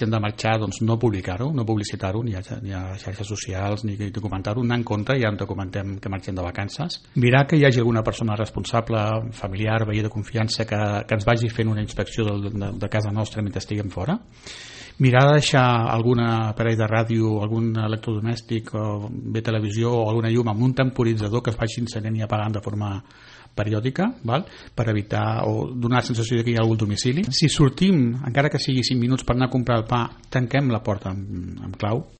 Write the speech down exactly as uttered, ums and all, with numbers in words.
si hem de marxar, doncs no publicar-ho, no publicitar-ho, ni a, ni a xarxes socials, ni documentar-ho, anar en contra, ja en documentem que marxem de vacances. Mirar que hi hagi alguna persona responsable, familiar, veí de confiança, que, que ens vagi fent una inspecció de, de, de casa nostra mentre estiguem fora. Mirar de deixar algun aparell de ràdio, algun electrodomèstic o bé televisió o alguna llum amb un temporitzador que es vagi encenent i apagant de forma periòdica, val? Per evitar o donar la sensació que hi ha algun domicili. Si sortim, encara que sigui cinc minuts per anar a comprar el pa, tanquem la porta amb, amb clau.